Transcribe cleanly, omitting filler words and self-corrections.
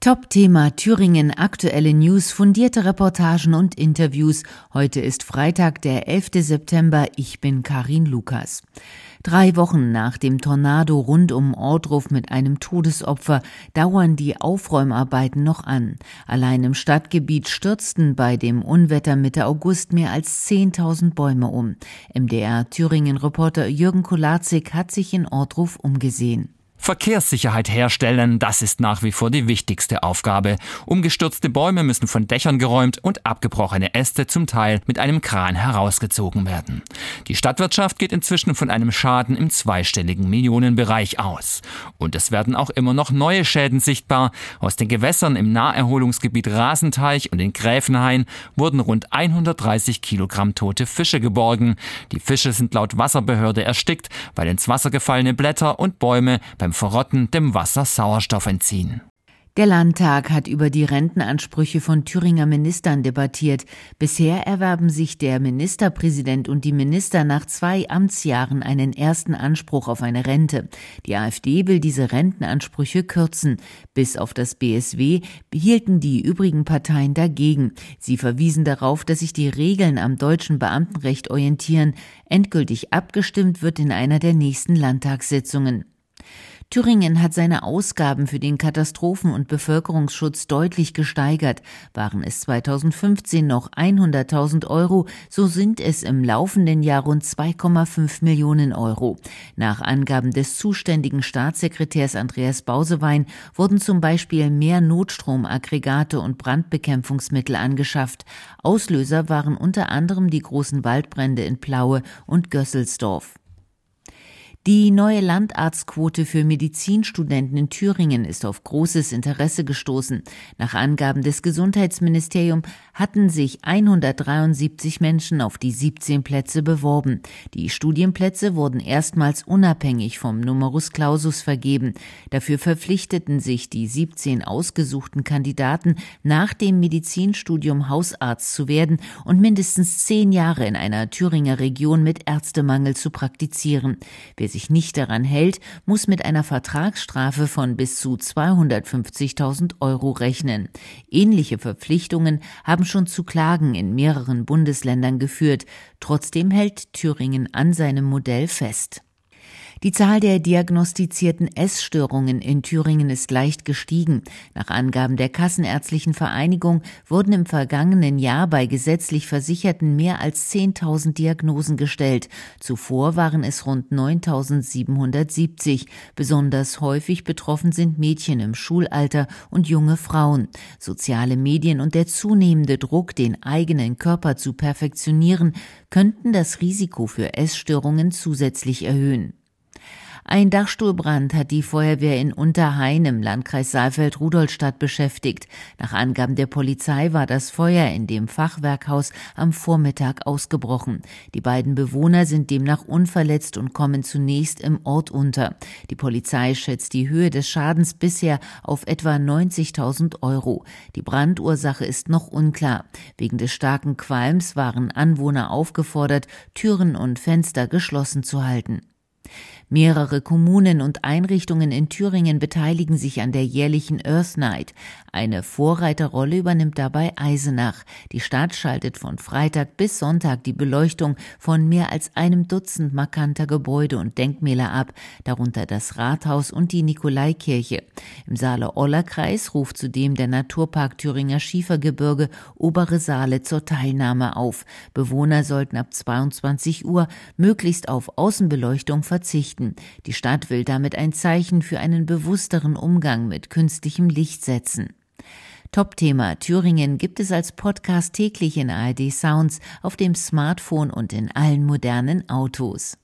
Top-Thema Thüringen, aktuelle News, fundierte Reportagen und Interviews. Heute ist Freitag, der 11. September. Ich bin Karin Lukas. 3 Wochen nach dem Tornado rund um Ohrdruf mit einem Todesopfer dauern die Aufräumarbeiten noch an. Allein im Stadtgebiet stürzten bei dem Unwetter Mitte August mehr als 10.000 Bäume um. MDR-Thüringen-Reporter Jürgen Kolarzig hat sich in Ohrdruf umgesehen. Verkehrssicherheit herstellen, das ist nach wie vor die wichtigste Aufgabe. Umgestürzte Bäume müssen von Dächern geräumt und abgebrochene Äste zum Teil mit einem Kran herausgezogen werden. Die Stadtwirtschaft geht inzwischen von einem Schaden im zweistelligen Millionenbereich aus. Und es werden auch immer noch neue Schäden sichtbar. Aus den Gewässern im Naherholungsgebiet Rasenteich und in Gräfenhain wurden rund 130 Kilogramm tote Fische geborgen. Die Fische sind laut Wasserbehörde erstickt, weil ins Wasser gefallene Blätter und Bäume beim Verrotten dem Wasser Sauerstoff entziehen. Der Landtag hat über die Rentenansprüche von Thüringer Ministern debattiert. Bisher erwerben sich der Ministerpräsident und die Minister nach 2 Amtsjahren einen ersten Anspruch auf eine Rente. Die AfD will diese Rentenansprüche kürzen. Bis auf das BSW behielten die übrigen Parteien dagegen. Sie verwiesen darauf, dass sich die Regeln am deutschen Beamtenrecht orientieren. Endgültig abgestimmt wird in einer der nächsten Landtagssitzungen. Thüringen hat seine Ausgaben für den Katastrophen- und Bevölkerungsschutz deutlich gesteigert. Waren es 2015 noch 100.000 Euro, so sind es im laufenden Jahr rund 2,5 Millionen Euro. Nach Angaben des zuständigen Staatssekretärs Andreas Bausewein wurden zum Beispiel mehr Notstromaggregate und Brandbekämpfungsmittel angeschafft. Auslöser waren unter anderem die großen Waldbrände in Plaue und Gösselsdorf. Die neue Landarztquote für Medizinstudenten in Thüringen ist auf großes Interesse gestoßen. Nach Angaben des Gesundheitsministeriums hatten sich 173 Menschen auf die 17 Plätze beworben. Die Studienplätze wurden erstmals unabhängig vom Numerus Clausus vergeben. Dafür verpflichteten sich die 17 ausgesuchten Kandidaten, nach dem Medizinstudium Hausarzt zu werden und mindestens 10 Jahre in einer Thüringer Region mit Ärztemangel zu praktizieren. Wer sich nicht daran hält, muss mit einer Vertragsstrafe von bis zu 250.000 Euro rechnen. Ähnliche Verpflichtungen haben schon zu Klagen in mehreren Bundesländern geführt. Trotzdem hält Thüringen an seinem Modell fest. Die Zahl der diagnostizierten Essstörungen in Thüringen ist leicht gestiegen. Nach Angaben der Kassenärztlichen Vereinigung wurden im vergangenen Jahr bei gesetzlich Versicherten mehr als 10.000 Diagnosen gestellt. Zuvor waren es rund 9.770. Besonders häufig betroffen sind Mädchen im Schulalter und junge Frauen. Soziale Medien und der zunehmende Druck, den eigenen Körper zu perfektionieren, könnten das Risiko für Essstörungen zusätzlich erhöhen. Ein Dachstuhlbrand hat die Feuerwehr in Unterhain im Landkreis Saalfeld-Rudolstadt beschäftigt. Nach Angaben der Polizei war das Feuer in dem Fachwerkhaus am Vormittag ausgebrochen. Die beiden Bewohner sind demnach unverletzt und kommen zunächst im Ort unter. Die Polizei schätzt die Höhe des Schadens bisher auf etwa 90.000 Euro. Die Brandursache ist noch unklar. Wegen des starken Qualms waren Anwohner aufgefordert, Türen und Fenster geschlossen zu halten. Mehrere Kommunen und Einrichtungen in Thüringen beteiligen sich an der jährlichen Earth Night. Eine Vorreiterrolle übernimmt dabei Eisenach. Die Stadt schaltet von Freitag bis Sonntag die Beleuchtung von mehr als einem Dutzend markanter Gebäude und Denkmäler ab, darunter das Rathaus und die Nikolaikirche. Im Saale-Orla-Kreis ruft zudem der Naturpark Thüringer Schiefergebirge Obere Saale zur Teilnahme auf. Bewohner sollten ab 22 Uhr möglichst auf Außenbeleuchtung verzichten. Die Stadt will damit ein Zeichen für einen bewussteren Umgang mit künstlichem Licht setzen. Top-Thema Thüringen gibt es als Podcast täglich in ARD Sounds, auf dem Smartphone und in allen modernen Autos.